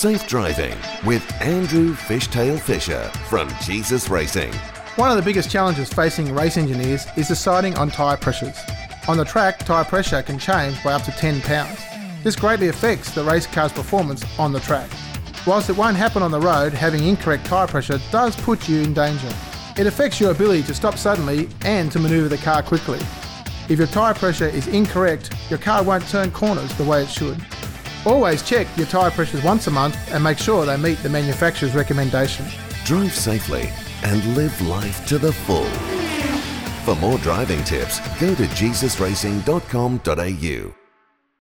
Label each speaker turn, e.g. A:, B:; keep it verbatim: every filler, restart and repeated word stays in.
A: Safe Driving with Andrew Fishtail Fisher from Jesus Racing.
B: One of the biggest challenges facing race engineers is deciding on tyre pressures. On the track, tyre pressure can change by up to ten pounds. This greatly affects the race car's performance on the track. Whilst it won't happen on the road, having incorrect tyre pressure does put you in danger. It affects your ability to stop suddenly and to manoeuvre the car quickly. If your tyre pressure is incorrect, your car won't turn corners the way it should. Always check your tyre pressures once a month and make sure they meet the manufacturer's recommendation.
A: Drive safely and live life to the full. For more driving tips, go to jesus racing dot com dot a u.